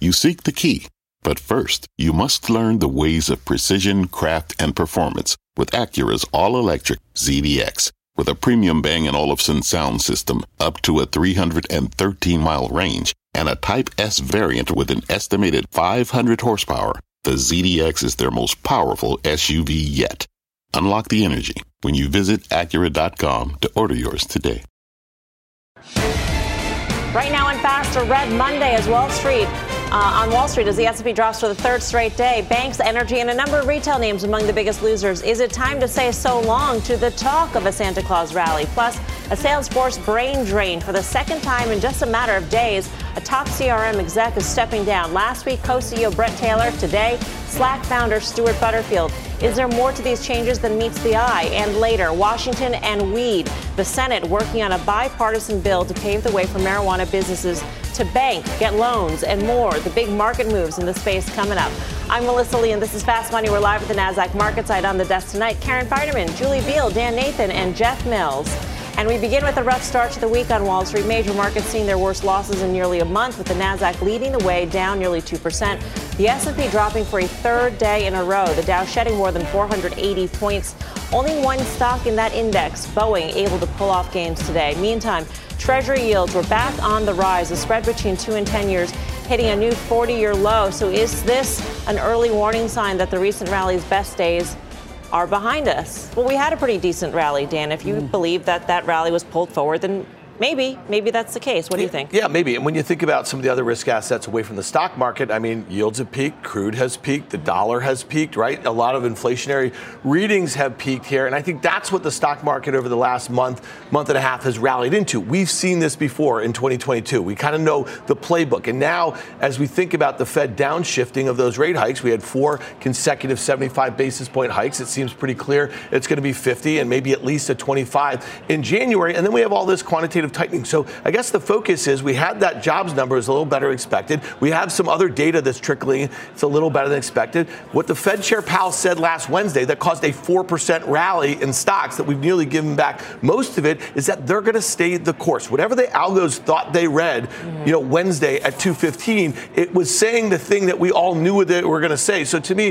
You seek the key, but first, you must learn the ways of precision, craft, and performance with Acura's all-electric ZDX. With a premium Bang & Olufsen sound system up to a 313-mile range and a Type S variant with an estimated 500 horsepower, the ZDX is their most powerful SUV yet. Unlock the energy when you visit Acura.com to order yours today. Right now in fast, a red Monday as Wall Street. On Wall Street, as the S&P drops for the third straight day, banks, energy, and a number of retail names among the biggest losers. Is it time to say so long to the talk of a Santa Claus rally? Plus, a Salesforce brain drain for the second time in just a matter of days. A top CRM exec is stepping down. Last week, co-CEO Bret Taylor. Today, Slack founder Stuart Butterfield. Is there more to these changes than meets the eye? And later, Washington and weed. The Senate working on a bipartisan bill to pave the way for marijuana businesses to bank, get loans, and more. The big market moves in the space coming up. I'm Melissa Lee, and this is Fast Money. We're live at the NASDAQ market site. On the desk tonight, Karen Finerman, Julie Beal, Dan Nathan, and Jeff Mills. And we begin with a rough start to the week on Wall Street. Major markets seeing their worst losses in nearly a month, with the NASDAQ leading the way, down nearly 2%. The S&P dropping for a third day in a row. The Dow shedding more than 480 points. Only one stock in that index, Boeing, able to pull off gains today. Meantime, Treasury yields were back on the rise. The spread between 2 and 10 years hitting a new 40-year low. So is this an early warning sign that the recent rally's best days are behind us? Well, we had a pretty decent rally, Dan. If you believe that that rally was pulled forward, then maybe that's the case. What do you think? Yeah, maybe. And when you think about some of the other risk assets away from the stock market, I mean, yields have peaked, crude has peaked, the dollar has peaked, right? A lot of inflationary readings have peaked here. And I think that's what the stock market over the last month and a half has rallied into. We've seen this before in 2022. We kind of know the playbook. And now, as we think about the Fed downshifting of those rate hikes, we had 4 consecutive 75 basis point hikes. It seems pretty clear it's going to be 50 and maybe at least a 25 in January. And then we have all this quantitative tightening. So I guess the focus is we had that jobs number is a little better than expected. We have some other data that's trickling. It's a little better than expected. What the Fed Chair Powell said last Wednesday that caused a 4% rally in stocks that we've nearly given back most of it is that they're going to stay the course. Whatever the algos thought they read, Wednesday at 2:15, it was saying the thing that we all knew that we were going to say. So to me,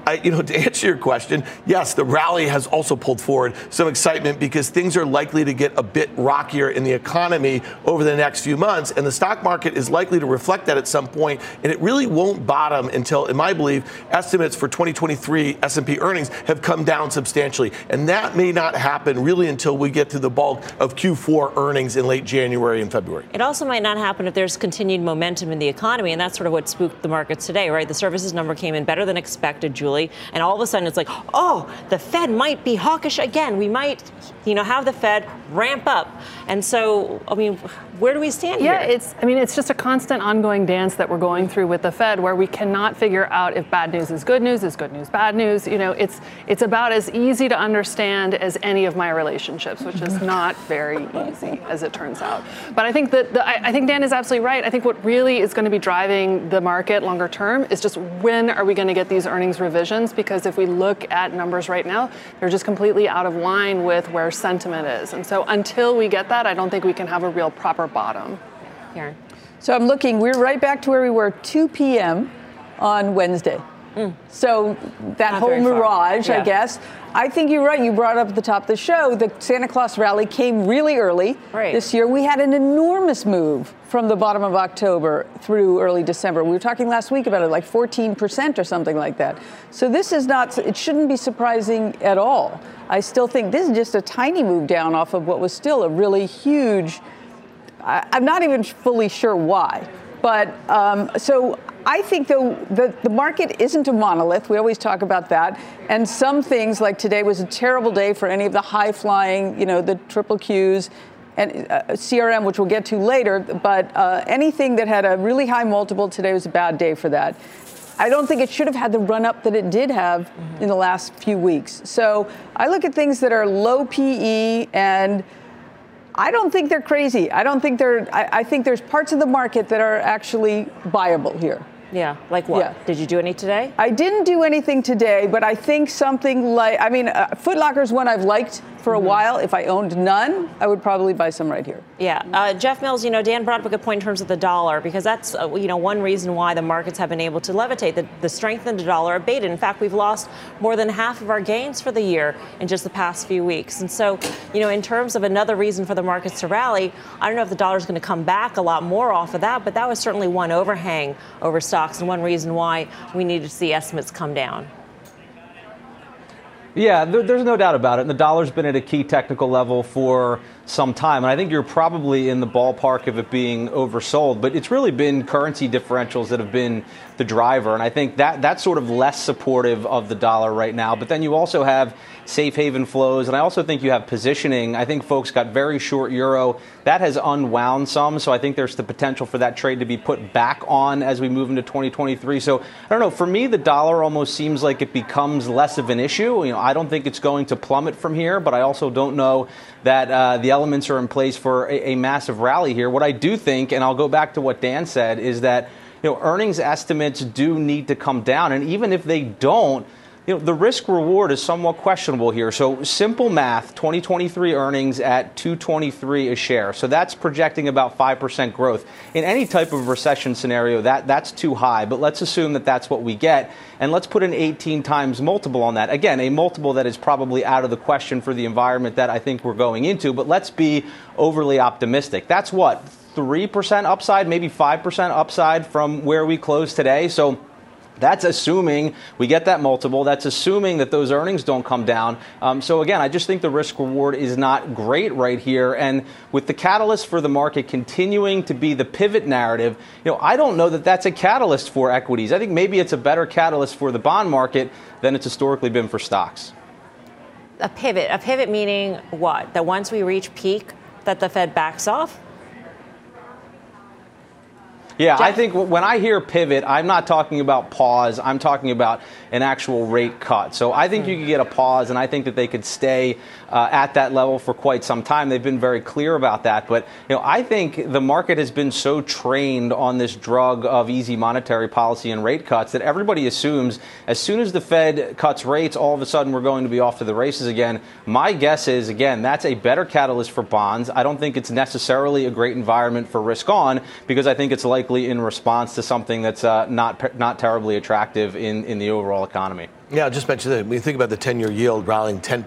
to answer your question, yes, the rally has also pulled forward some excitement because things are likely to get a bit rockier in the economy over the next few months. And the stock market is likely to reflect that at some point. And it really won't bottom until, in my belief, estimates for 2023 S&P earnings have come down substantially. And that may not happen really until we get to the bulk of Q4 earnings in late January and February. It also might not happen if there's continued momentum in the economy. And that's sort of what spooked the markets today, right? The services number came in better than expected, Julie. And all of a sudden it's like, oh, the Fed might be hawkish again. We might, have the Fed ramp up. And so, where do we stand here? Yeah, it's just a constant ongoing dance that we're going through with the Fed where we cannot figure out if bad news is good news bad news. It's about as easy to understand as any of my relationships, which is not very easy, as it turns out. But I think I think Dan is absolutely right. I think what really is going to be driving the market longer term is just when are we going to get these earnings revisions? Because if we look at numbers right now, they're just completely out of line with where sentiment is. And so until we get that, I don't think we can have a real proper bottom. Karen. So I'm looking, we're right back to where we were 2 p.m. on Wednesday. So that Not whole mirage, yeah. I guess. I think you're right. You brought up at the top of the show, the Santa Claus rally came really early this year. We had an enormous move from the bottom of October through early December. We were talking last week about it, like 14% or something like that. So this is not, it shouldn't be surprising at all. I still think this is just a tiny move down off of what was still a really huge, I'm not even fully sure why. But so I think, though, the market isn't a monolith. We always talk about that. And some things, like today was a terrible day for any of the high-flying, the triple Qs and CRM, which we'll get to later. But anything that had a really high multiple today was a bad day for that. I don't think it should have had the run-up that it did have in the last few weeks. So I look at things that are low PE, and I don't think they're crazy. I think there's parts of the market that are actually viable here. Yeah, like what? Yeah. Did you do any today? I didn't do anything today, but I think something like, Foot Locker's one I've liked for a while. If I owned none, I would probably buy some right here. Yeah. Jeff Mills, Dan brought up a good point in terms of the dollar, because that's, one reason why the markets have been able to levitate. The strength in the dollar abated. In fact, we've lost more than half of our gains for the year in just the past few weeks. And so, in terms of another reason for the markets to rally, I don't know if the dollar is going to come back a lot more off of that, but that was certainly one overhang over stocks and one reason why we needed to see estimates come down. Yeah, there's no doubt about it. And the dollar's been at a key technical level for some time. And I think you're probably in the ballpark of it being oversold. But it's really been currency differentials that have been the driver. And I think that's sort of less supportive of the dollar right now. But then you also have safe haven flows. And I also think you have positioning. I think folks got very short euro. That has unwound some. So I think there's the potential for that trade to be put back on as we move into 2023. So I don't know. For me, the dollar almost seems like it becomes less of an issue. I don't think it's going to plummet from here, but I also don't know that the elements are in place for a massive rally here. What I do think, and I'll go back to what Dan said, is that earnings estimates do need to come down. And even if they don't, the risk reward is somewhat questionable here. So simple math, 2023 earnings at $2.23 a share. So that's projecting about 5% growth. In any type of recession scenario, that's too high. But let's assume that that's what we get. And let's put an 18 times multiple on that. Again, a multiple that is probably out of the question for the environment that I think we're going into. But let's be overly optimistic. That's what, 3% upside, maybe 5% upside from where we close today. So that's assuming we get that multiple. That's assuming that those earnings don't come down. So again, I just think the risk reward is not great right here. And with the catalyst for the market continuing to be the pivot narrative, I don't know that that's a catalyst for equities. I think maybe it's a better catalyst for the bond market than it's historically been for stocks. A pivot meaning what? That once we reach peak, that the Fed backs off? Yeah, Jeff? I think when I hear pivot, I'm not talking about pause. I'm talking about an actual rate cut. So I think you could get a pause, and I think that they could stay at that level for quite some time. They've been very clear about that. But, I think the market has been so trained on this drug of easy monetary policy and rate cuts that everybody assumes as soon as the Fed cuts rates, all of a sudden we're going to be off to the races again. My guess is, again, that's a better catalyst for bonds. I don't think it's necessarily a great environment for risk on, because I think it's likely in response to something that's not terribly attractive in the overall economy. Yeah, I just mentioned that when you think about the 10-year yield rallying 10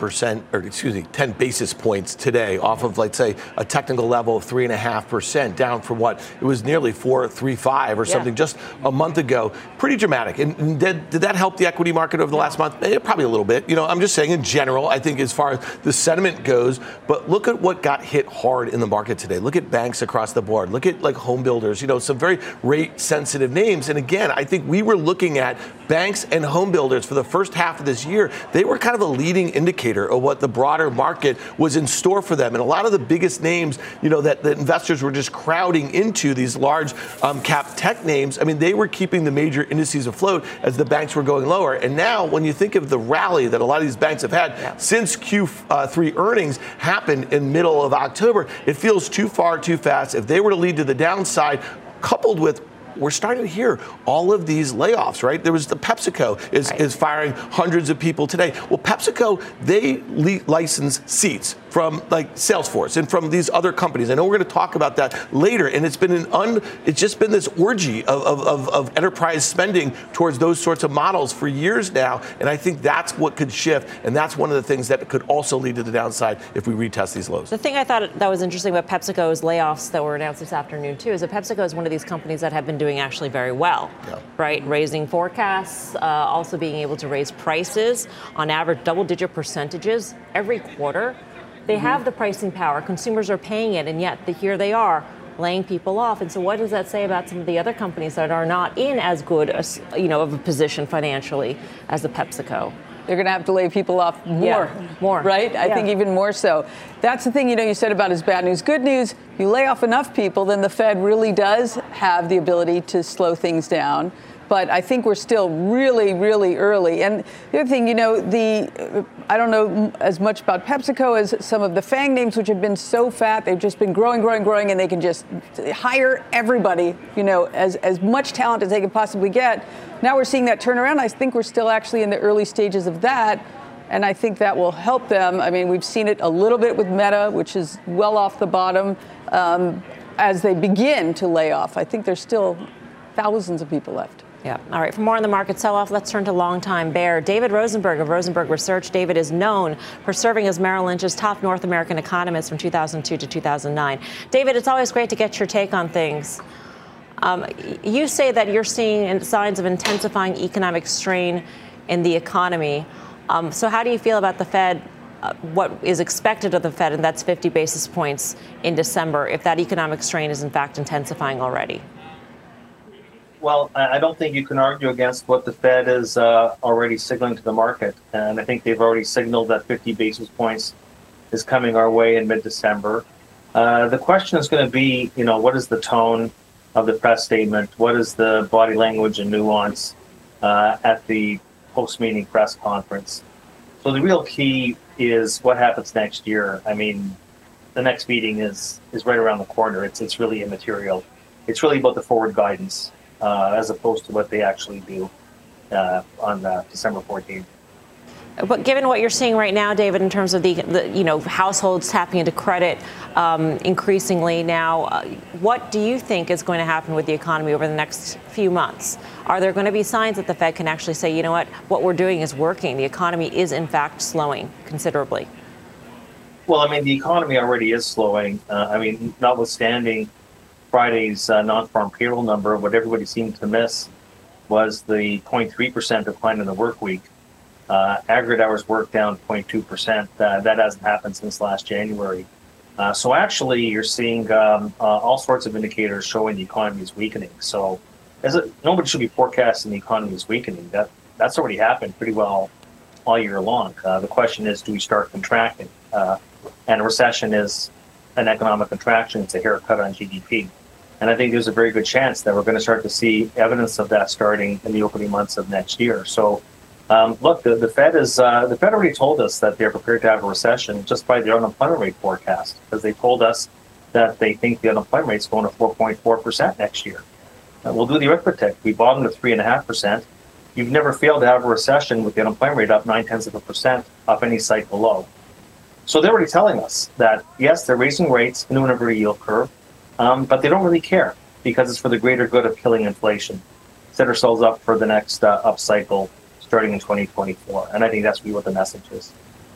basis points today off of, let's say, a technical level of 3.5%, down from what it was nearly 4.35 or something just a month ago. Pretty dramatic. And did that help the equity market over the last month? Probably a little bit. I'm just saying in general, I think as far as the sentiment goes, but look at what got hit hard in the market today. Look at banks across the board. Look at like home builders, some very rate sensitive names. And again, I think we were looking at banks and home builders for the first half of this year. They were kind of a leading indicator of what the broader market was in store for them. And a lot of the biggest names, that the investors were just crowding into, these large cap tech names, I mean, they were keeping the major indices afloat as the banks were going lower. And now when you think of the rally that a lot of these banks have had since Q3 earnings happened in middle of October, it feels too far, too fast. If they were to lead to the downside, coupled with we're starting to hear all of these layoffs, right? There was the PepsiCo is firing hundreds of people today. Well, PepsiCo, they license seats from like Salesforce and from these other companies. I know we're going to talk about that later. And it's just been this orgy of enterprise spending towards those sorts of models for years now. And I think that's what could shift. And that's one of the things that could also lead to the downside if we retest these lows. The thing I thought that was interesting about PepsiCo's layoffs that were announced this afternoon, too, is that PepsiCo is one of these companies that have been doing actually very well, right? Raising forecasts, also being able to raise prices on average double-digit percentages every quarter. They have the pricing power. Consumers are paying it, and yet here they are laying people off. And so what does that say about some of the other companies that are not in as good of a position financially as the PepsiCo? They're going to have to lay people off more, right? I think even more so. That's the thing, you said about is bad news, good news. You lay off enough people, then the Fed really does have the ability to slow things down. But I think we're still really, really early. And the other thing, I don't know as much about PepsiCo as some of the FANG names, which have been so fat. They've just been growing, and they can just hire everybody, as much talent as they can possibly get. Now we're seeing that turnaround. I think we're still actually in the early stages of that. And I think that will help them. I mean, we've seen it a little bit with Meta, which is well off the bottom, as they begin to lay off. I think there's still thousands of people left. Yeah. All right. For more on the market sell-off, let's turn to longtime bear David Rosenberg of Rosenberg Research. David is known for serving as Merrill Lynch's top North American economist from 2002 to 2009. David, it's always great to get your take on things. You say that you're seeing signs of intensifying economic strain in the economy. So how do you feel about the Fed, what is expected of the Fed, and that's 50 basis points in December, if that economic strain is in fact intensifying already? Well, I don't think you can argue against what the Fed is already signaling to the market. And I think they've already signaled that 50 basis points is coming our way in mid-December. The question is going to be, what is the tone of the press statement? What is the body language and nuance at the post-meeting press conference? So the real key is what happens next year. I mean, the next meeting is right around the corner. It's really immaterial. It's really about the forward guidance. As opposed to what they actually do on December 14th. But given what you're seeing right now, David, in terms of the households tapping into credit increasingly now, what do you think is going to happen with the economy over the next few months? Are there going to be signs that the Fed can actually say, you know what we're doing is working? The economy is in fact slowing considerably. Well, I mean, the economy already is slowing. Notwithstanding Friday's non-farm payroll number, what everybody seemed to miss was the 0.3% decline in the work week. Aggregate hours worked down 0.2%. That hasn't happened since last January. So actually, you're seeing all sorts of indicators showing the economy is weakening. So nobody should be forecasting the economy is weakening. That's already happened pretty well all year long. The question is, do we start contracting? And a recession is an economic contraction. It's a haircut on GDP. And I think there's a very good chance that we're going to start to see evidence of that starting in the opening months of next year. So, look, the Fed already told us that they're prepared to have a recession just by the unemployment rate forecast, because they told us that they think the unemployment rate's going to 4.4% next year. We'll do the arithmetic. We bottomed at 3.5%. You've never failed to have a recession with the unemployment rate up 0.9% off any cycle low. So they're already telling us that, yes, they're raising rates in an inverted yield curve, but they don't really care because it's for the greater good of killing inflation. Set ourselves up for the next upcycle starting in 2024. And I think that's really what the message is.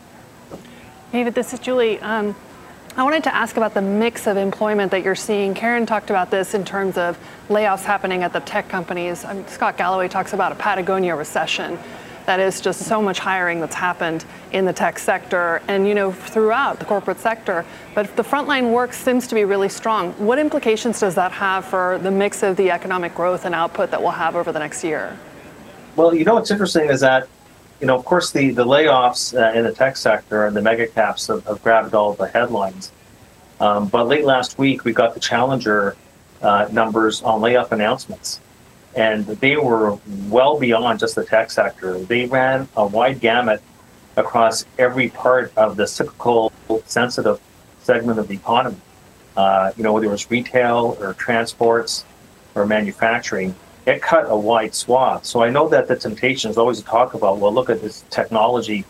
David, this is Julie. I wanted to ask about the mix of employment that you're seeing. Karen talked about this in terms of layoffs happening at the tech companies. Scott Galloway talks about a Patagonia recession. That is just so much hiring that's happened in the tech sector and, throughout the corporate sector. But the frontline work seems to be really strong. What implications does that have for the mix of the economic growth and output that we'll have over the next year? Well, what's interesting is that, of course, the layoffs in the tech sector and the mega caps have grabbed all the headlines. But late last week, we got the Challenger numbers on layoff announcements. And they were well beyond just the tech sector. They ran a wide gamut across every part of the cyclical sensitive segment of the economy. Whether it was retail or transports or manufacturing, it cut a wide swath. So I know that the temptation is always to talk about, well, look at this technology.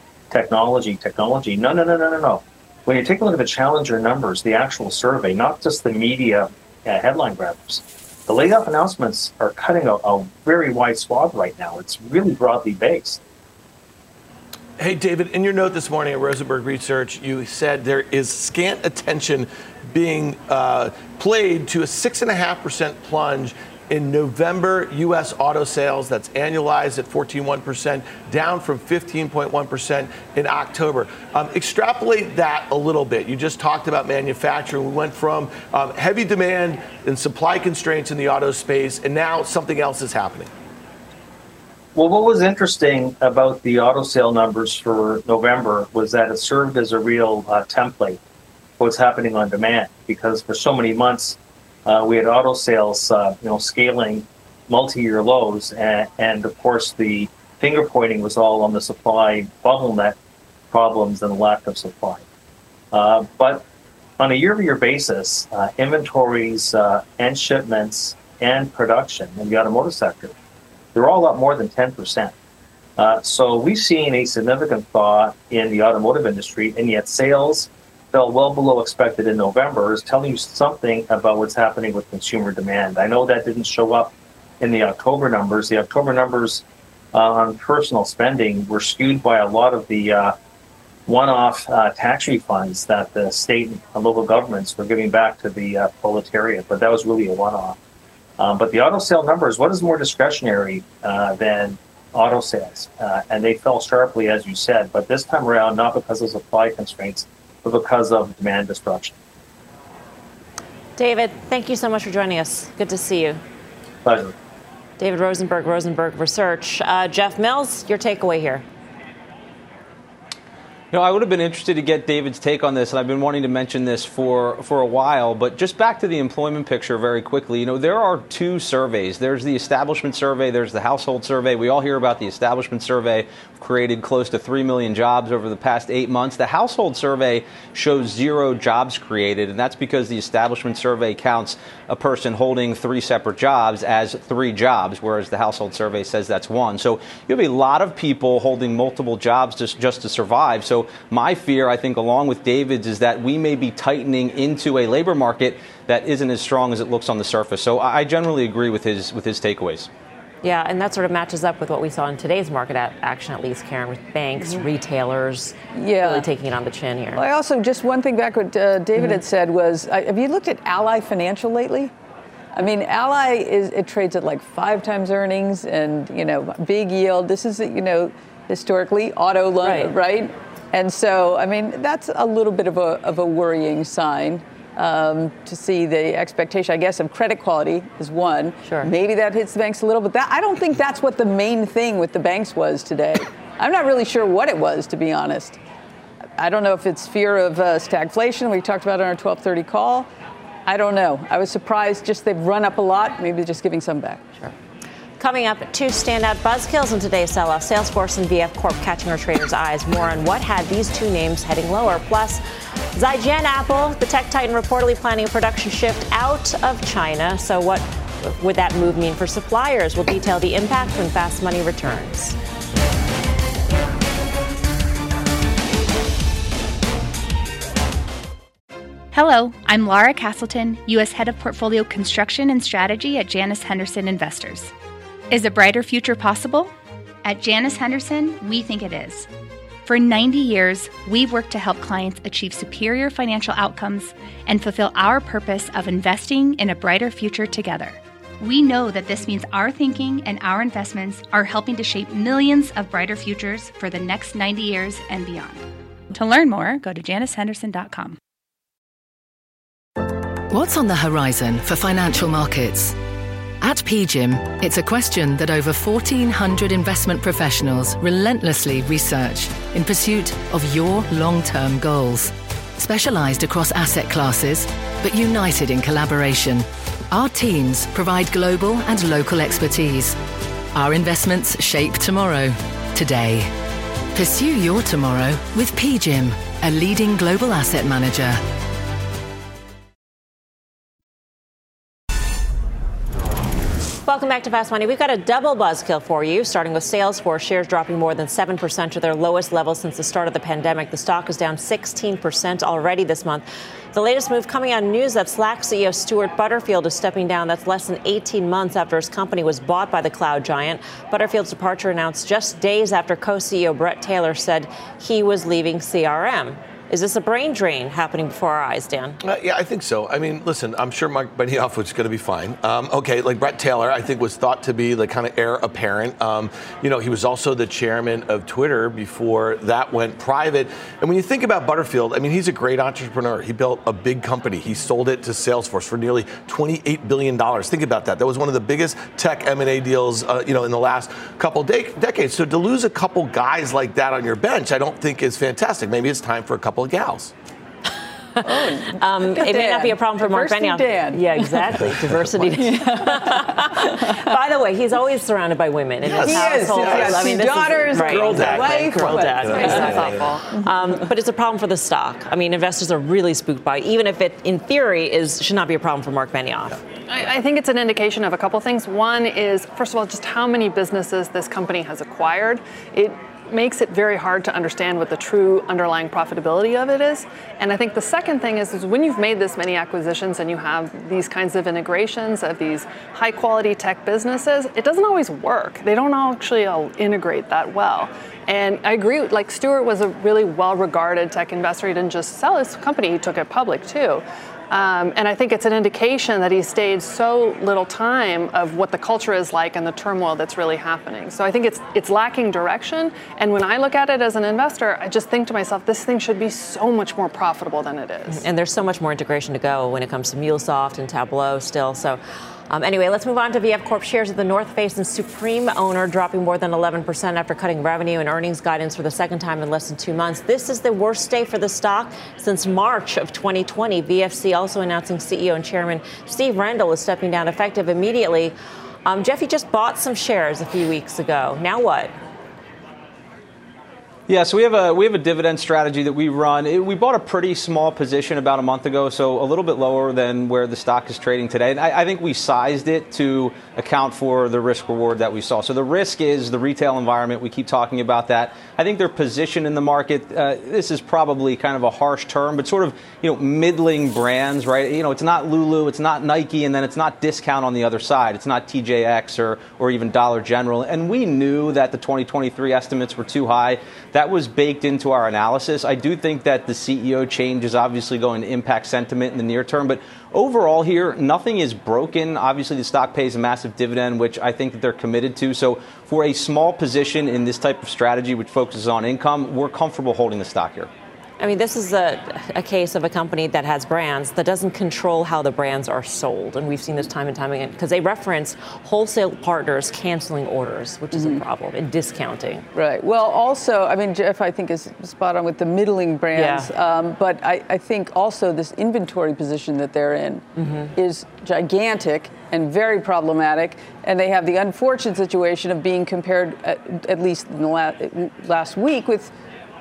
No. When you take a look at the Challenger numbers, the actual survey, not just the media headline grabbers, the layoff announcements are cutting a very wide swath right now. It's really broadly based. Hey, David, in your note this morning at Rosenberg Research, you said there is scant attention being played to a 6.5% plunge in November U.S. auto sales. That's annualized at 14.1%, down from 15.1% in October. Extrapolate that a little bit. You just talked about manufacturing. We went from heavy demand and supply constraints in the auto space, and now something else is happening. Well, what was interesting about the auto sale numbers for November was that it served as a real template for what's happening on demand, because for so many months, we had auto sales, scaling multi-year lows, and of course the finger pointing was all on the supply bottleneck problems and the lack of supply. But on a year-over-year basis, inventories and shipments and production in the automotive sector, they're all up more than 10%. So we've seen a significant thaw in the automotive industry, and yet sales fell well below expected in November, is telling you something about what's happening with consumer demand. I know that didn't show up in the October numbers. The October numbers on personal spending were skewed by a lot of the one-off tax refunds that the state and local governments were giving back to the proletariat, but that was really a one-off. But the auto sale numbers, what is more discretionary than auto sales? And they fell sharply, as you said, but this time around, not because of supply constraints, but because of demand destruction. David, thank you so much for joining us. Good to see you. Pleasure. David Rosenberg, Rosenberg Research. Jeff Mills, your takeaway here. I would have been interested to get David's take on this, and I've been wanting to mention this for a while, but just back to the employment picture very quickly. There are two surveys. There's the establishment survey, there's the household survey. We all hear about the establishment survey, created close to 3 million jobs over the past 8 months. The household survey shows 0 jobs created, and that's because the establishment survey counts a person holding 3 separate jobs as 3 jobs, whereas the household survey says that's 1. So you have a lot of people holding multiple jobs just to survive. So my fear, I think, along with David's, is that we may be tightening into a labor market that isn't as strong as it looks on the surface. So I generally agree with his takeaways. Yeah, and that sort of matches up with what we saw in today's market action, at least, Karen, with banks, retailers really taking it on the chin here. Well, I also, just one thing back what David had said was, have you looked at Ally Financial lately? I mean, Ally, it trades at like 5 times earnings and, big yield. This is, historically auto loan, right? And so, I mean, that's a little bit of a worrying sign to see the expectation, I guess, of credit quality is one. Sure. Maybe that hits the banks a little, but I don't think that's what the main thing with the banks was today. I'm not really sure what it was, to be honest. I don't know if it's fear of stagflation we talked about on our 12:30 call. I don't know. I was surprised just they've run up a lot, maybe they're just giving some back. Sure. Coming up, 2 standout buzzkills in today's sell-off. Salesforce and VF Corp catching our traders' eyes. More on what had these 2 names heading lower. Plus, Zaijian Apple, the tech titan, reportedly planning a production shift out of China. So what would that move mean for suppliers? We'll detail the impact when Fast Money returns. Hello, I'm Laura Castleton, U.S. Head of Portfolio Construction and Strategy at Janus Henderson Investors. Is a brighter future possible? At Janus Henderson, we think it is. For 90 years, we've worked to help clients achieve superior financial outcomes and fulfill our purpose of investing in a brighter future together. We know that this means our thinking and our investments are helping to shape millions of brighter futures for the next 90 years and beyond. To learn more, go to janushenderson.com. What's on the horizon for financial markets? At PGIM, it's a question that over 1,400 investment professionals relentlessly research in pursuit of your long-term goals. Specialized across asset classes, but united in collaboration, our teams provide global and local expertise. Our investments shape tomorrow, today. Pursue your tomorrow with PGIM, a leading global asset manager. Welcome back to Fast Money. We've got a double buzzkill for you, starting with Salesforce. Shares dropping more than 7% to their lowest level since the start of the pandemic. The stock is down 16% already this month. The latest move coming on news that Slack CEO Stuart Butterfield is stepping down. That's less than 18 months after his company was bought by the cloud giant. Butterfield's departure announced just days after co-CEO Bret Taylor said he was leaving CRM. Is this a brain drain happening before our eyes, Dan? Yeah, I think so. I mean, listen, I'm sure Mark Benioff was going to be fine. Like Bret Taylor, I think was thought to be the kind of heir apparent. He was also the chairman of Twitter before that went private. And when you think about Butterfield, I mean, he's a great entrepreneur. He built a big company. He sold it to Salesforce for nearly $28 billion. Think about that. That was one of the biggest tech M&A deals, in the last couple decades. So to lose a couple guys like that on your bench, I don't think is fantastic. Maybe it's time for a couple of gals. It may not be a problem for Mark Benioff. Dan. Yeah, exactly. Diversity. By the way, he's always surrounded by women in his household. Yes. I mean, daughters, girl dad, wife, girl dad. That's thoughtful. But it's a problem for the stock. I mean, investors are really spooked by it, even if it, in theory, should not be a problem for Mark Benioff. I think it's an indication of a couple things. One is, first of all, just how many businesses this company has acquired. It makes it very hard to understand what the true underlying profitability of it is. And I think the second thing is when you've made this many acquisitions and you have these kinds of integrations of these high quality tech businesses, it doesn't always work. They don't actually all integrate that well. And I agree, like Stuart was a really well-regarded tech investor. He didn't just sell his company, he took it public too. And I think it's an indication that he stayed so little time of what the culture is like and the turmoil that's really happening. So I think it's lacking direction. And when I look at it as an investor, I just think to myself, this thing should be so much more profitable than it is. And there's so much more integration to go when it comes to MuleSoft and Tableau still. So anyway, let's move on to VF Corp shares of the North Face and Supreme owner dropping more than 11% after cutting revenue and earnings guidance for the second time in less than 2 months. This is the worst day for the stock since March of 2020. VFC also announcing CEO and chairman Steve Rendell is stepping down effective immediately. Jeff, you just bought some shares a few weeks ago. Now what? Yeah, so we have a dividend strategy that we run. We bought a pretty small position about a month ago, so a little bit lower than where the stock is trading today. And I think we sized it to account for the risk reward that we saw. So the risk is the retail environment. We keep talking about that. I think their position in the market, this is probably kind of a harsh term, but sort of, middling brands, right? It's not Lulu, it's not Nike, and then it's not discount on the other side. It's not TJX or even Dollar General. And we knew that the 2023 estimates were too high. That was baked into our analysis. I do think that the CEO change is obviously going to impact sentiment in the near term, but overall here, nothing is broken. Obviously, the stock pays a massive dividend, which I think that they're committed to. So for a small position in this type of strategy, which focuses on income, we're comfortable holding the stock here. I mean, this is a case of a company that has brands that doesn't control how the brands are sold. And we've seen this time and time again because they reference wholesale partners canceling orders, which is a problem, and discounting. Right. Well, also, I mean, Jeff, I think is spot on with the middling brands. Yeah. But I think also this inventory position that they're in is gigantic and very problematic. And they have the unfortunate situation of being compared, at least in the last week, with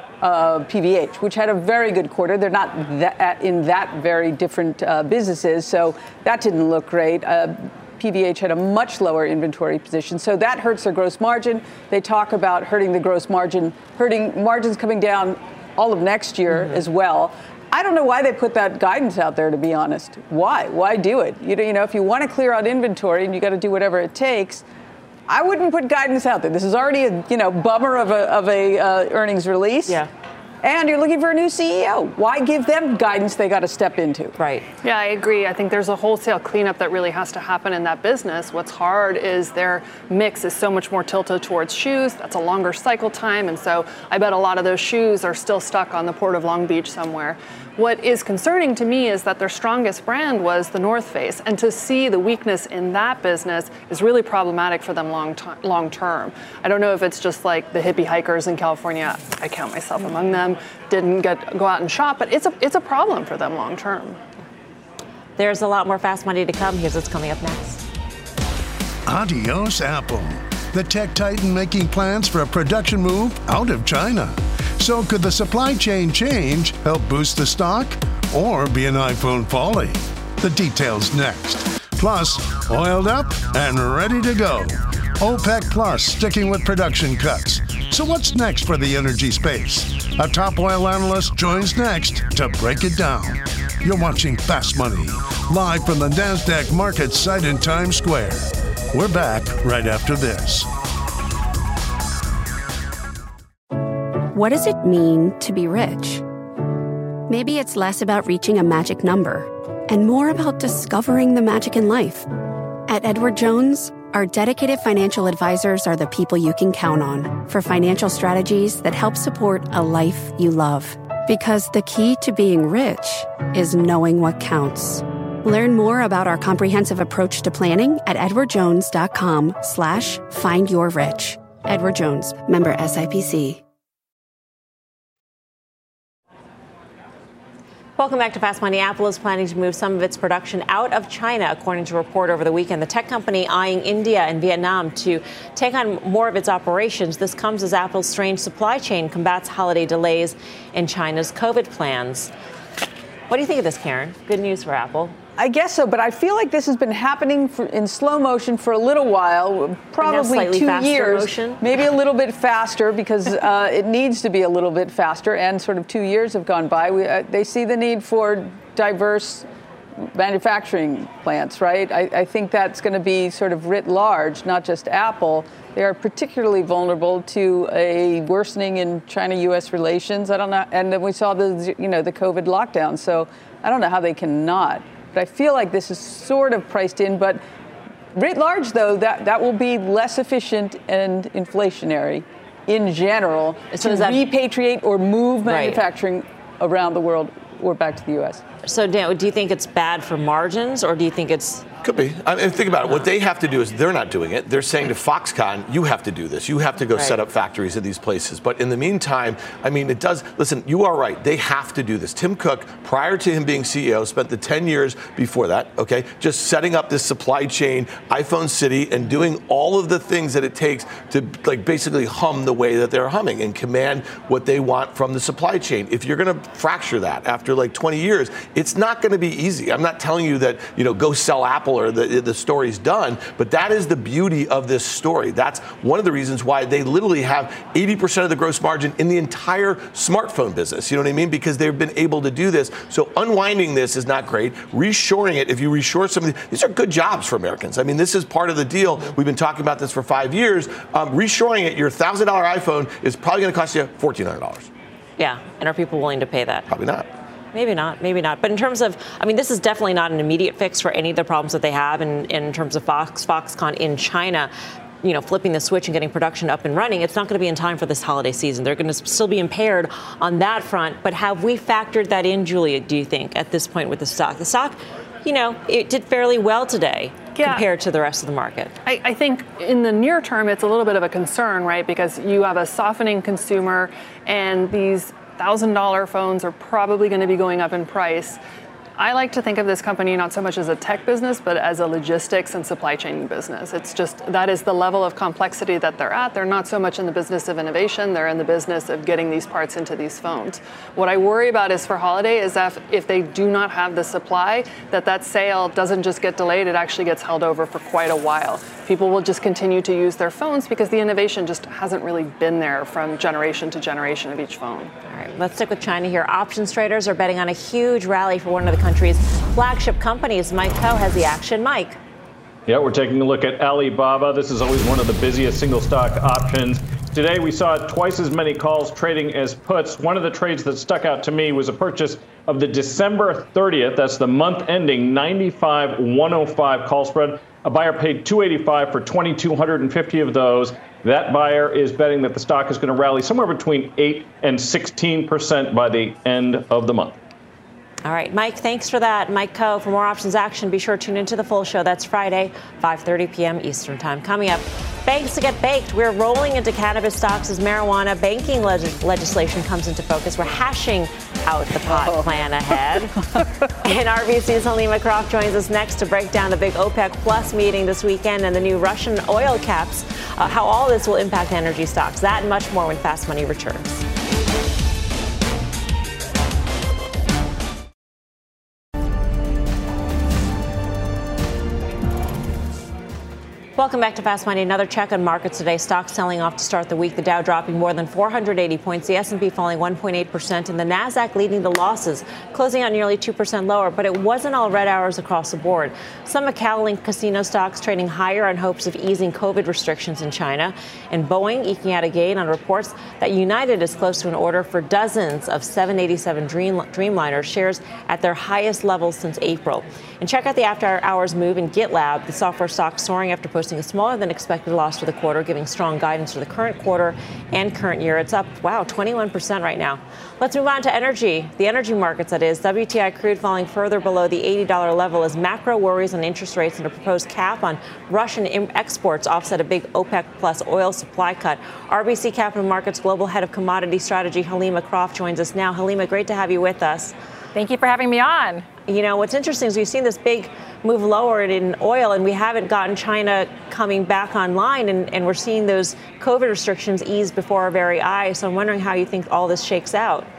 PVH, which had a very good quarter. They're not in that very different businesses, so that didn't look great. PVH had a much lower inventory position, so that hurts their gross margin. They talk about hurting the gross margin, hurting margins coming down all of next year as well. I don't know why they put that guidance out there, to be honest. Why? Why do it? If you want to clear out inventory and you got to do whatever it takes, I wouldn't put guidance out there. This is already a bummer of a earnings release. Yeah. And you're looking for a new CEO. Why give them guidance they got to step into? Right. Yeah, I agree. I think there's a wholesale cleanup that really has to happen in that business. What's hard is their mix is so much more tilted towards shoes. That's a longer cycle time. And so I bet a lot of those shoes are still stuck on the Port of Long Beach somewhere. What is concerning to me is that their strongest brand was the North Face. And to see the weakness in that business is really problematic for them long term. I don't know if it's just like the hippie hikers in California, I count myself among them, didn't go out and shop, but it's a problem for them long term. There's a lot more Fast Money to come. Here's what's coming up next. Adios, Apple. The tech titan making plans for a production move out of China. So could the supply chain change help boost the stock or be an iPhone folly? The details next. Plus, oiled up and ready to go. OPEC Plus sticking with production cuts. So what's next for the energy space? A top oil analyst joins next to break it down. You're watching Fast Money, live from the NASDAQ market site in Times Square. We're back right after this. What does it mean to be rich? Maybe it's less about reaching a magic number and more about discovering the magic in life. At Edward Jones, our dedicated financial advisors are the people you can count on for financial strategies that help support a life you love. Because the key to being rich is knowing what counts. Learn more about our comprehensive approach to planning at edwardjones.com/findyourrich. Edward Jones, member SIPC. Welcome back to Fast Money. Apple is planning to move some of its production out of China, according to a report over the weekend. The tech company eyeing India and Vietnam to take on more of its operations. This comes as Apple's strained supply chain combats holiday delays in China's COVID plans. What do you think of this, Karen? Good news for Apple. I guess so, but I feel like this has been happening in slow motion for a little while, probably 2 years, motion. Maybe a little bit faster because it needs to be a little bit faster, and sort of 2 years have gone by. They see the need for diverse manufacturing plants, right? I think that's going to be sort of writ large, not just Apple. They are particularly vulnerable to a worsening in China-U.S. relations. I don't know, and then we saw the COVID lockdown, so I don't know how they cannot. But I feel like this is sort of priced in. But writ large, though, that will be less efficient and inflationary in general to repatriate or move manufacturing around the world or back to the U.S. So, Dan, do you think it's bad for margins, or do you think it's... Could be. I mean, think about it. What they have to do is they're not doing it. They're saying to Foxconn, you have to do this. You have to go set up factories in these places. But in the meantime, I mean, it does. Listen, you are right. They have to do this. Tim Cook, prior to him being CEO, spent the 10 years before that, okay, just setting up this supply chain, iPhone City, and doing all of the things that it takes to like basically hum the way that they're humming and command what they want from the supply chain. If you're going to fracture that after like 20 years, it's not going to be easy. I'm not telling you that, go sell Apple or the story's done, but that is the beauty of this story. That's one of the reasons why they literally have 80% of the gross margin in the entire smartphone business. You know what I mean? Because they've been able to do this. So unwinding this is not great. Reshoring it, if you reshore some of these are good jobs for Americans. I mean, this is part of the deal. We've been talking about this for 5 years. Reshoring it, your $1,000 iPhone is probably going to cost you $1,400. Yeah, and are people willing to pay that? Probably not. Maybe not. But in terms of, this is definitely not an immediate fix for any of the problems that they have in terms of Foxconn in China, flipping the switch and getting production up and running. It's not going to be in time for this holiday season. They're going to still be impaired on that front. But have we factored that in, Julia, do you think, at this point with the stock? The stock, it did fairly well today. Compared to the rest of the market. I think in the near term, it's a little bit of a concern, right? Because you have a softening consumer, and these $1,000 phones are probably going to be going up in price. I like to think of this company not so much as a tech business, but as a logistics and supply chain business. It's just that is the level of complexity that they're at. They're not so much in the business of innovation. They're in the business of getting these parts into these phones. What I worry about is for holiday is that if they do not have the supply, that sale doesn't just get delayed. It actually gets held over for quite a while. People will just continue to use their phones because the innovation just hasn't really been there from generation to generation of each phone. All right, let's stick with China here. Options traders are betting on a huge rally for one of the country's flagship companies. Mike Coe has the action. Mike. Yeah, we're taking a look at Alibaba. This is always one of the busiest single stock options. Today, we saw twice as many calls trading as puts. One of the trades that stuck out to me was a purchase of the December 30th. That's the month ending 95.105 call spread. A buyer paid $285 for 2,250 of those. That buyer is betting that the stock is going to rally somewhere between 8 and 16% by the end of the month. All right, Mike, thanks for that. Mike Coe. For more options action, be sure to tune into the full show. That's Friday, 5:30 p.m. Eastern Time. Coming up, banks to get baked. We're rolling into cannabis stocks as marijuana banking legislation comes into focus. We're hashing out the pot plan ahead. And RBC's Halima Croft joins us next to break down the big OPEC Plus meeting this weekend and the new Russian oil caps, how all this will impact energy stocks. That and much more when Fast Money returns. Welcome back to Fast Money. Another check on markets today. Stocks selling off to start the week. The Dow dropping more than 480 points. The S&P falling 1.8%. And the Nasdaq leading the losses, closing out nearly 2% lower. But it wasn't all red hours across the board. Some Macau-linked casino stocks trading higher on hopes of easing COVID restrictions in China. And Boeing eking out a gain on reports that United is close to an order for dozens of 787 Dreamliner shares at their highest levels since April. And check out the after-hours move in GitLab. The software stock soaring after posting a smaller than expected loss for the quarter, giving strong guidance for the current quarter and current year. It's up, 21% right now. Let's move on to energy. The energy markets, that is. WTI crude falling further below the $80 level as macro worries on interest rates and a proposed cap on Russian exports offset a big OPEC plus oil supply cut. RBC Capital Markets Global Head of Commodity Strategy, Halima Croft, joins us now. Halima, great to have you with us. Thank you for having me on. What's interesting is we've seen this big move lower in oil, and we haven't gotten China coming back online, and we're seeing those COVID restrictions ease before our very eyes. So I'm wondering how you think all this shakes out.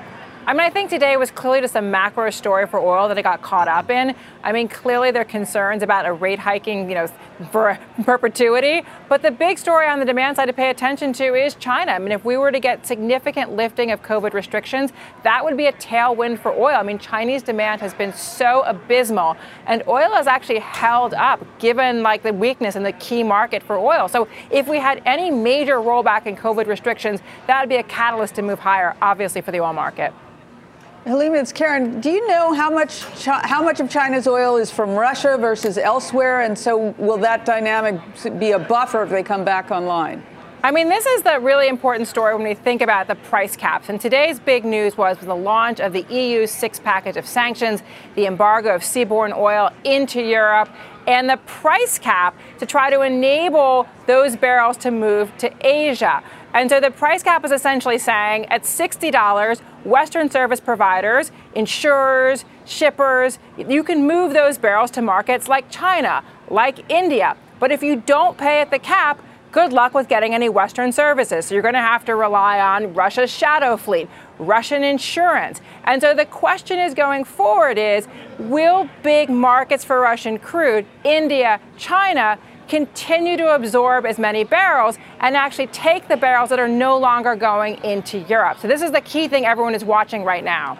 I mean, I think today was clearly just a macro story for oil that it got caught up in. I mean, clearly there are concerns about a rate hiking, for perpetuity. But the big story on the demand side to pay attention to is China. I mean, if we were to get significant lifting of COVID restrictions, that would be a tailwind for oil. I mean, Chinese demand has been so abysmal, and oil has actually held up given the weakness in the key market for oil. So if we had any major rollback in COVID restrictions, that would be a catalyst to move higher, obviously, for the oil market. Halima, it's Karen. Do you know how much of China's oil is from Russia versus elsewhere? And so will that dynamic be a buffer if they come back online? I mean, this is the really important story when we think about the price caps. And today's big news was the launch of the EU's sixth package of sanctions, the embargo of seaborne oil into Europe, and the price cap to try to enable those barrels to move to Asia. And so the price cap is essentially saying at $60, Western service providers, insurers, shippers, you can move those barrels to markets like China, like India. But if you don't pay at the cap, good luck with getting any Western services. So you're going to have to rely on Russia's shadow fleet, Russian insurance. And so the question is going forward is, will big markets for Russian crude, India, China, continue to absorb as many barrels and actually take the barrels that are no longer going into Europe? So this is the key thing everyone is watching right now.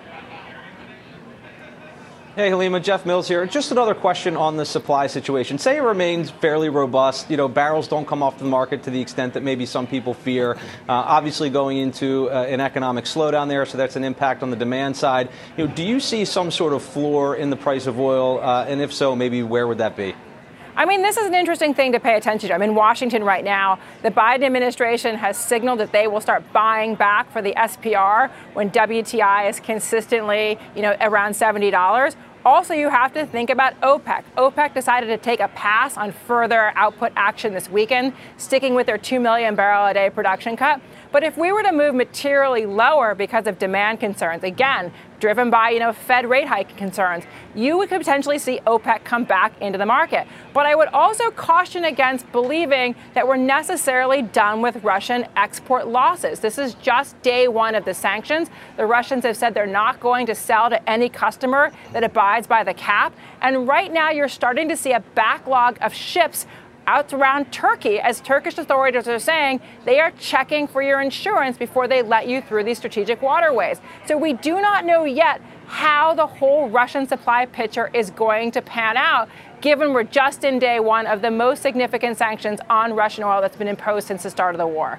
Hey, Halima, Jeff Mills here. Just another question on the supply situation. Say it remains fairly robust. Barrels don't come off the market to the extent that maybe some people fear. Obviously going into an economic slowdown there, so that's an impact on the demand side. Do you see some sort of floor in the price of oil? And if so, maybe where would that be? I mean, this is an interesting thing to pay attention to. I'm in Washington right now. The Biden administration has signaled that they will start buying back for the SPR when WTI is consistently, around $70. Also, you have to think about OPEC. OPEC decided to take a pass on further output action this weekend, sticking with their 2 million barrel a day production cut. But if we were to move materially lower because of demand concerns, again, driven by, Fed rate hike concerns, you could potentially see OPEC come back into the market. But I would also caution against believing that we're necessarily done with Russian export losses. This is just day one of the sanctions. The Russians have said they're not going to sell to any customer that abides by the cap. And right now you're starting to see a backlog of ships out around Turkey, as Turkish authorities are saying they are checking for your insurance before they let you through these strategic waterways. So we do not know yet how the whole Russian supply picture is going to pan out, given we're just in day one of the most significant sanctions on Russian oil that's been imposed since the start of the war.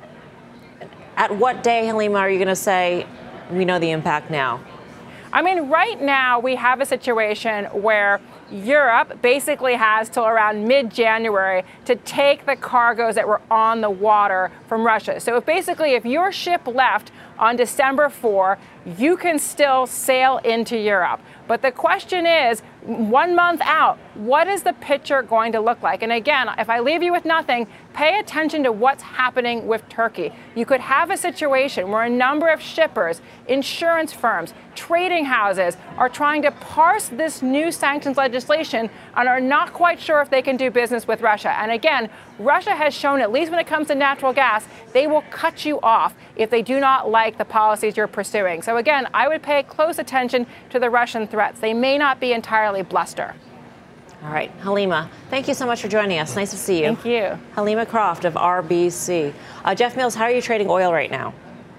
At what day, Halima, are you going to say we know the impact now? I mean, right now we have a situation where Europe basically has till around mid-January to take the cargoes that were on the water from Russia. So if your ship left on December 4, you can still sail into Europe. But the question is, 1 month out, what is the picture going to look like? And again, if I leave you with nothing, pay attention to what's happening with Turkey. You could have a situation where a number of shippers, insurance firms, trading houses are trying to parse this new sanctions legislation and are not quite sure if they can do business with Russia. And again, Russia has shown, at least when it comes to natural gas, they will cut you off if they do not like the policies you're pursuing. So again, I would pay close attention to the Russian threats. They may not be entirely bluster. All right, Halima, thank you so much for joining us. Nice to see you. Thank you. Halima Croft of RBC. Jeff Mills, how are you trading oil right now?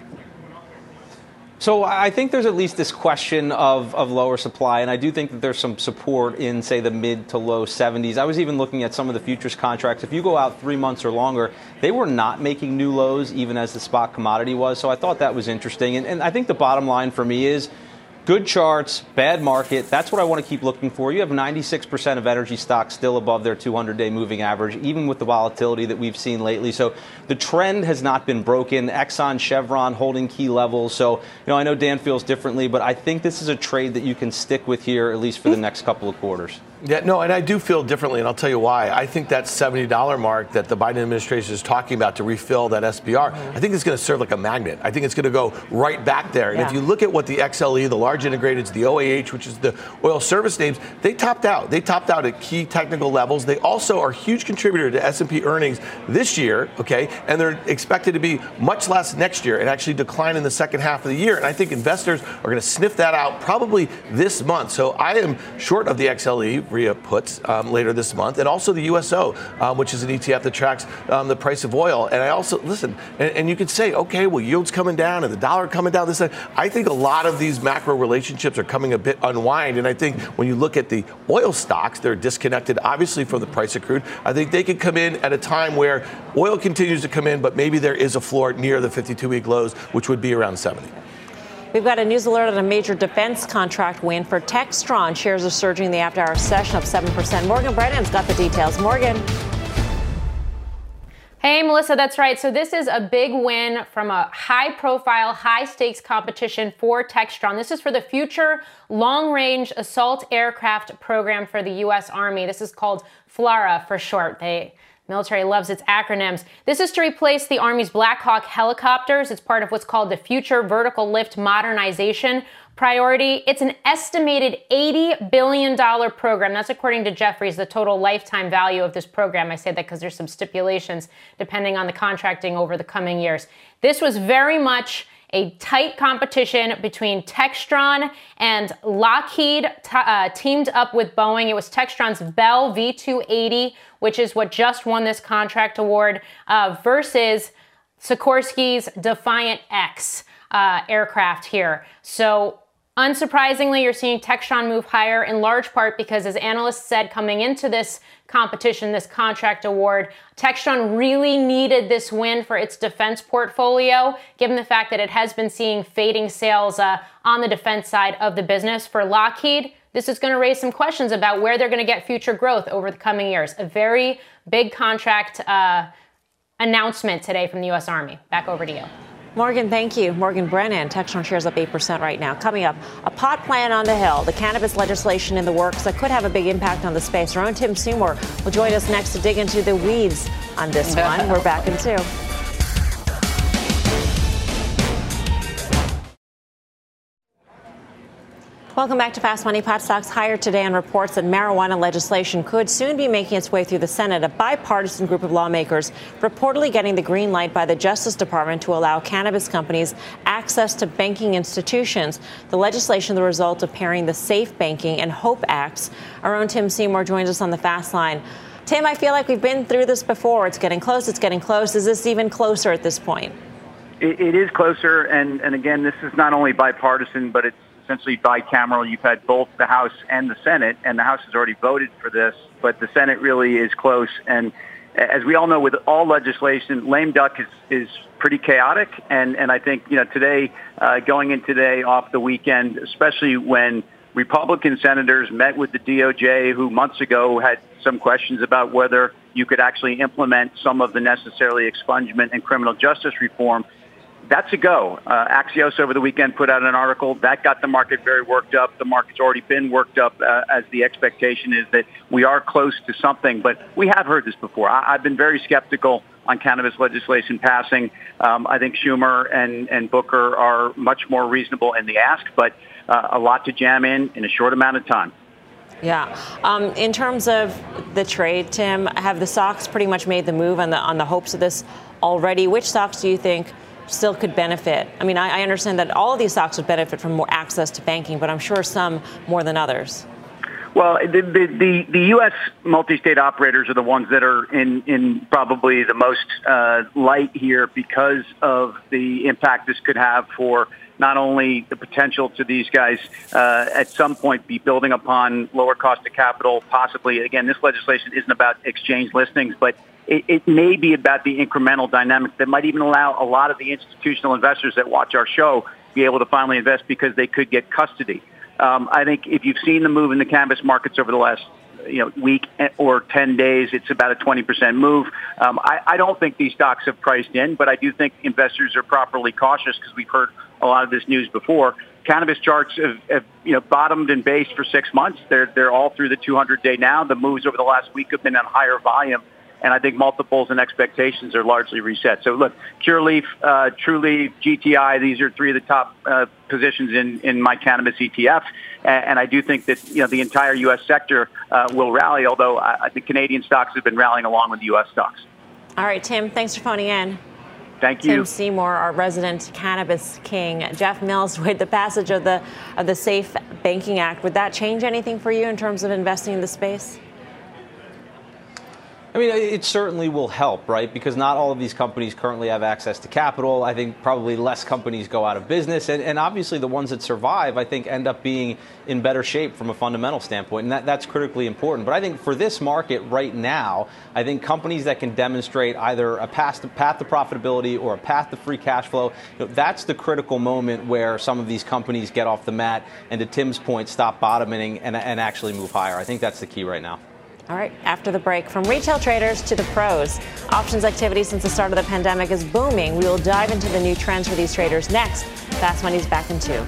So I think there's at least this question of lower supply, and I do think that there's some support in, say, the mid to low 70s. I was even looking at some of the futures contracts. If you go out 3 months or longer, they were not making new lows, even as the spot commodity was. So I thought that was interesting. And I think the bottom line for me is good charts, bad market. That's what I want to keep looking for. You have 96% of energy stocks still above their 200-day moving average, even with the volatility that we've seen lately. So the trend has not been broken. Exxon, Chevron holding key levels. So, I know Dan feels differently, but I think this is a trade that you can stick with here, at least for the next couple of quarters. Yeah, no, and I do feel differently, and I'll tell you why. I think that $70 mark that the Biden administration is talking about to refill that SPR, I think it's going to serve like a magnet. I think it's going to go right back there. And if you look at what the XLE, the large integrateds, the OAH, which is the oil service names, they topped out. They topped out at key technical levels. They also are a huge contributor to S&P earnings this year, okay? And they're expected to be much less next year and actually decline in the second half of the year. And I think investors are going to sniff that out probably this month. So I am short of the XLE via puts later this month, and also the USO, which is an ETF that tracks the price of oil. And I also, listen, and you could say, okay, well, yields coming down and the dollar coming down. I think a lot of these macro relationships are coming a bit unwind. And I think when you look at the oil stocks, they're disconnected, obviously, from the price of crude. I think they could come in at a time where oil continues to come in, but maybe there is a floor near the 52-week lows, which would be around 70. We've got a news alert on a major defense contract win for Textron. Shares are surging in the after-hour session up 7%. Morgan Brennan's got the details. Morgan. Hey, Melissa, that's right. So this is a big win from a high-profile, high-stakes competition for Textron. This is for the Future Long-Range Assault Aircraft Program for the U.S. Army. This is called FLRAA for short. Military loves its acronyms. This is to replace the Army's Black Hawk helicopters. It's part of what's called the Future Vertical Lift Modernization Priority. It's an estimated $80 billion program. That's according to Jefferies, the total lifetime value of this program. I say that because there's some stipulations depending on the contracting over the coming years. This was very much a tight competition between Textron and Lockheed teamed up with Boeing. It was Textron's Bell V-280, which is what just won this contract award, versus Sikorsky's Defiant X aircraft here. So unsurprisingly, you're seeing Textron move higher in large part because, as analysts said coming into this competition, this contract award, Textron really needed this win for its defense portfolio, given the fact that it has been seeing fading sales on the defense side of the business. For Lockheed, this is going to raise some questions about where they're going to get future growth over the coming years. A very big contract announcement today from the U.S. Army. Back over to you. Morgan, thank you. Morgan Brennan. Textron shares up 8% right now. Coming up, a pot plan on the Hill, the cannabis legislation in the works that could have a big impact on the space. Our own Tim Seymour will join us next to dig into the weeds on this one. We're back in 2. Welcome back to Fast Money. Pot stocks higher today on reports that marijuana legislation could soon be making its way through the Senate. A bipartisan group of lawmakers reportedly getting the green light by the Justice Department to allow cannabis companies access to banking institutions. The legislation, the result of pairing the Safe Banking and HOPE Acts. Our own Tim Seymour joins us on the Fast Line. Tim, I feel like we've been through this before. It's getting close. It's getting close. Is this even closer at this point? It is closer. And again, this is not only bipartisan, but it's essentially bicameral. You've had both the House and the Senate, and the House has already voted for this, but the Senate really is close. And as we all know, with all legislation, lame duck is pretty chaotic. And I think, today, going in today off the weekend, especially when Republican senators met with the DOJ, who months ago had some questions about whether you could actually implement some of the necessarily expungement and criminal justice reform, that's a go. Axios over the weekend put out an article that got the market very worked up. The market's already been worked up as the expectation is that we are close to something. But we have heard this before. I've been very skeptical on cannabis legislation passing. I think Schumer and Booker are much more reasonable in the ask, but a lot to jam in a short amount of time. Yeah. In terms of the trade, Tim, have the stocks pretty much made the move on the hopes of this already? Which stocks do you think still could benefit? I mean, I understand that all of these stocks would benefit from more access to banking, but I'm sure some more than others. Well, the U.S. multi-state operators are the ones that are in probably the most light here because of the impact this could have for not only the potential to these guys at some point be building upon lower cost of capital, possibly. Again, this legislation isn't about exchange listings, but it may be about the incremental dynamics that might even allow a lot of the institutional investors that watch our show be able to finally invest because they could get custody. I think if you've seen the move in the cannabis markets over the last week or 10 days, it's about a 20% move. I don't think these stocks have priced in, but I do think investors are properly cautious because we've heard a lot of this news before. Cannabis charts have bottomed and based for 6 months. They're all through the 200-day now. The moves over the last week have been on higher volume, and I think multiples and expectations are largely reset. So look, Cureleaf, Trulieve, GTI, these are three of the top positions in my cannabis ETF, and I do think that the entire U.S. sector will rally, although I think Canadian stocks have been rallying along with the U.S. stocks. All right, Tim, thanks for phoning in. Thank you. Tim Seymour, our resident cannabis king. Jeff Mills, with the passage of the Safe Banking Act, would that change anything for you in terms of investing in the space? I mean, it certainly will help, right? Because not all of these companies currently have access to capital. I think probably less companies go out of business. And obviously the ones that survive, I think, end up being in better shape from a fundamental standpoint. And that's critically important. But I think for this market right now, I think companies that can demonstrate either a path to profitability or a path to free cash flow, that's the critical moment where some of these companies get off the mat and, to Tim's point, stop bottoming and actually move higher. I think that's the key right now. All right, after the break, from retail traders to the pros, options activity since the start of the pandemic is booming. We will dive into the new trends for these traders next. Fast Money's back in 2.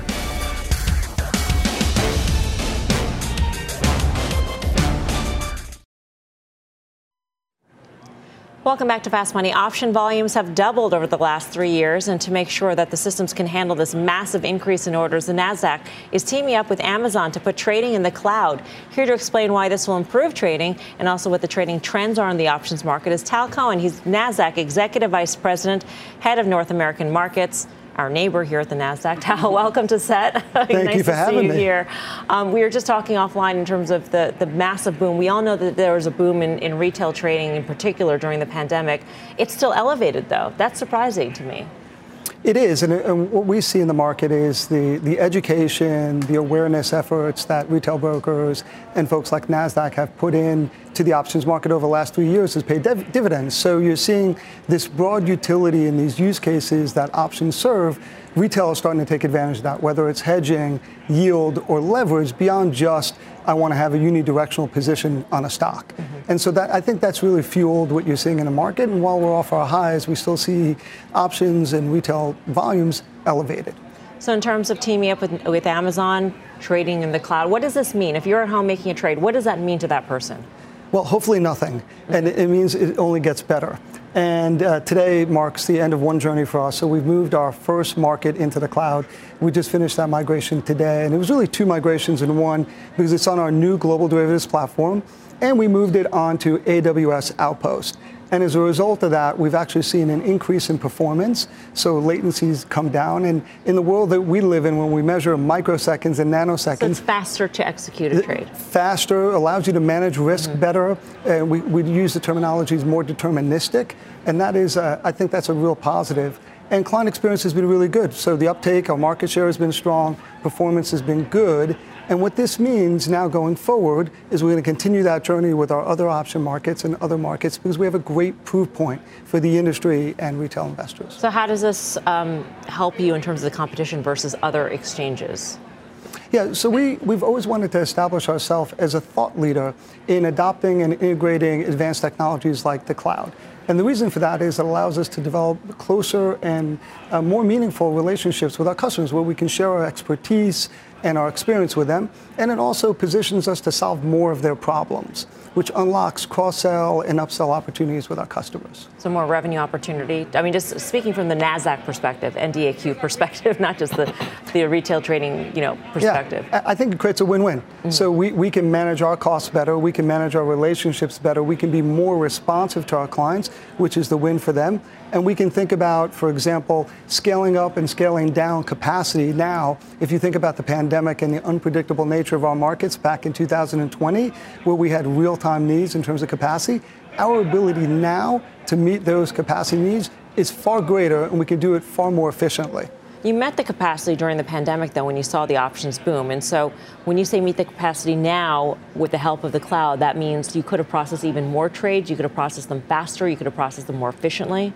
Welcome back to Fast Money. Option volumes have doubled over the last 3 years, and to make sure that the systems can handle this massive increase in orders, the Nasdaq is teaming up with Amazon to put trading in the cloud. Here to explain why this will improve trading and also what the trading trends are in the options market is Tal Cohen. He's Nasdaq Executive Vice President, Head of North American Markets, our neighbor here at the Nasdaq. Tal, welcome to set. Thank you for having me here. We were just talking offline in terms of the massive boom. We all know that there was a boom in retail trading in particular during the pandemic. It's still elevated, though. That's surprising to me. It is, and what we see in the market is the education, the awareness efforts that retail brokers and folks like Nasdaq have put in to the options market over the last 3 years has paid dividends. So you're seeing this broad utility in these use cases that options serve. Retail is starting to take advantage of that, whether it's hedging, yield, or leverage beyond just I want to have a unidirectional position on a stock. And so I think that's really fueled what you're seeing in the market. And while we're off our highs, we still see options and retail volumes elevated. So in terms of teaming up with Amazon, trading in the cloud, what does this mean? If you're at home making a trade, what does that mean to that person? Well, hopefully nothing. And it means it only gets better. And today marks the end of one journey for us. So we've moved our first market into the cloud. We just finished that migration today. And it was really two migrations in one because it's on our new global derivatives platform. And we moved it onto AWS Outpost. And as a result of that, we've actually seen an increase in performance. So latencies come down. And in the world that we live in, when we measure microseconds and nanoseconds. So it's faster to execute a trade. Faster, allows you to manage risk better. We use the terminology more deterministic. And that is, I think that's a real positive. And client experience has been really good. So the uptake, our market share has been strong. Performance has been good. And what this means now going forward is we're going to continue that journey with our other option markets and other markets because we have a great proof point for the industry and retail investors. So how does this help you in terms of the competition versus other exchanges? Yeah, so we've always wanted to establish ourselves as a thought leader in adopting and integrating advanced technologies like the cloud. And the reason for that is it allows us to develop closer and more meaningful relationships with our customers where we can share our expertise and our experience with them. And it also positions us to solve more of their problems, which unlocks cross-sell and upsell opportunities with our customers. So more revenue opportunity. I mean, just speaking from the NASDAQ perspective, NDAQ perspective, not just the retail trading, perspective. Yeah, I think it creates a win-win. So we can manage our costs better. We can manage our relationships better. We can be more responsive to our clients, which is the win for them. And we can think about, for example, scaling up and scaling down capacity now. If you think about the pandemic and the unpredictable nature of our markets back in 2020, where we had real-time needs in terms of capacity, our ability now to meet those capacity needs is far greater, and we can do it far more efficiently. You met the capacity during the pandemic, though, when you saw the options boom. And so when you say meet the capacity now with the help of the cloud, that means you could have processed even more trades. You could have processed them faster. You could have processed them more efficiently.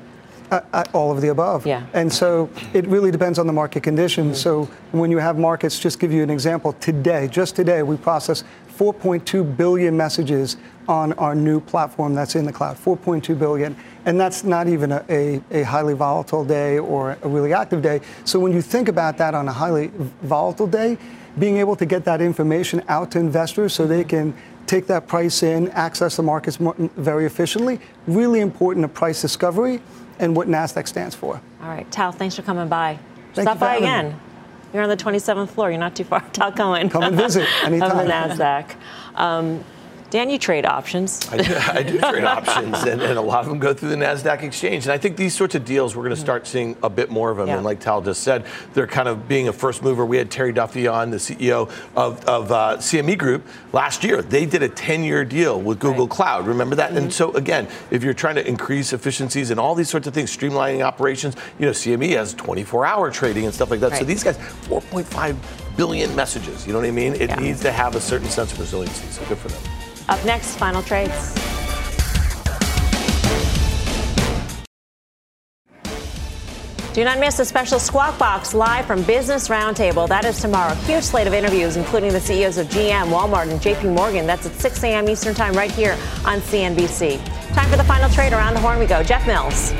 All of the above. Yeah. And so it really depends on the market conditions. So when you have markets, just give you an example, just today, we processed 4.2 billion messages on our new platform that's in the cloud, 4.2 billion. And that's not even a highly volatile day or a really active day. So when you think about that on a highly volatile day, being able to get that information out to investors so they can take that price in, access the markets very efficiently, really important to price discovery and what NASDAQ stands for. All right, Tal, thanks for coming by. Thank Stop you by for again. You're on the 27th floor. You're not too far. Tal Cohen. Come and visit anytime. Of the NASDAQ. Dan, you trade options. I do trade options, and a lot of them go through the NASDAQ exchange. And I think these sorts of deals, we're going to start seeing a bit more of them. Yeah. And like Tal just said, they're kind of being a first mover. We had Terry Duffy on, the CEO of CME Group, last year. They did a 10-year deal with Google Cloud. Remember that? And so, again, if you're trying to increase efficiencies and all these sorts of things, streamlining operations, CME has 24-hour trading and stuff like that. So these guys, 4.5 billion messages. You know what I mean? It needs to have a certain sense of resiliency. So good for them. Up next, final trades. Do not miss a special Squawk Box live from Business Roundtable. That is tomorrow. Huge slate of interviews, including the CEOs of GM, Walmart, and JP Morgan. That's at 6 a.m. Eastern Time right here on CNBC. Time for the final trade. Around the horn we go. Jeff Mills.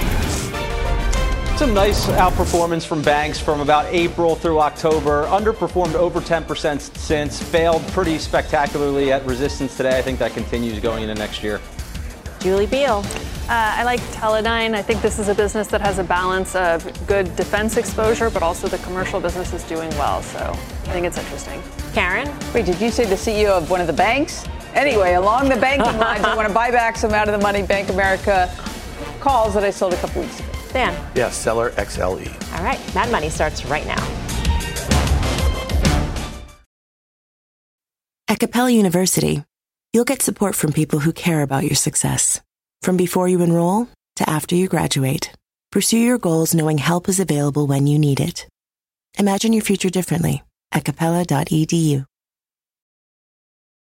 Some nice outperformance from banks from about April through October. Underperformed over 10% since. Failed pretty spectacularly at resistance today. I think that continues going into next year. Julie Beal. I like Teledyne. I think this is a business that has a balance of good defense exposure, but also the commercial business is doing well. So I think it's interesting. Karen? Wait, did you say the CEO of one of the banks? Anyway, along the banking lines, I want to buy back some out of the money Bank America calls that I sold a couple weeks ago. Dan? Yeah, Seller XLE. All right, Mad Money starts right now. At Capella University, you'll get support from people who care about your success. From before you enroll to after you graduate, pursue your goals knowing help is available when you need it. Imagine your future differently at capella.edu.